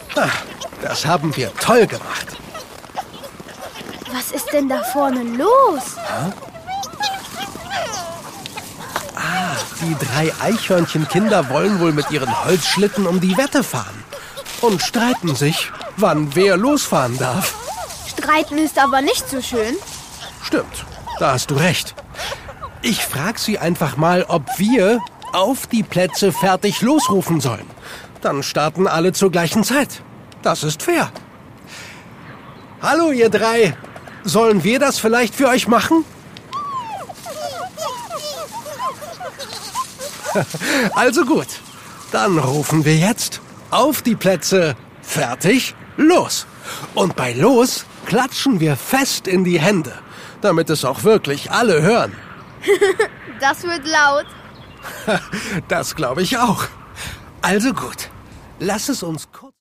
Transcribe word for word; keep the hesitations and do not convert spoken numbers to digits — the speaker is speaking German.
Ah, das haben wir toll gemacht. Was ist denn da vorne los? Hä? Ah, die drei Eichhörnchenkinder wollen wohl mit ihren Holzschlitten um die Wette fahren. Und streiten sich, wann wer losfahren darf. Streiten ist aber nicht so schön. Stimmt, da hast du recht. Ich frage sie einfach mal, ob wir auf die Plätze fertig losrufen sollen. Dann starten alle zur gleichen Zeit. Das ist fair. Hallo, ihr drei. Sollen wir das vielleicht für euch machen? Also gut, dann rufen wir jetzt auf die Plätze, fertig, los. Und bei los klatschen wir fest in die Hände, damit es auch wirklich alle hören. Das wird laut. Das glaube ich auch. Also gut, lass es uns kurz...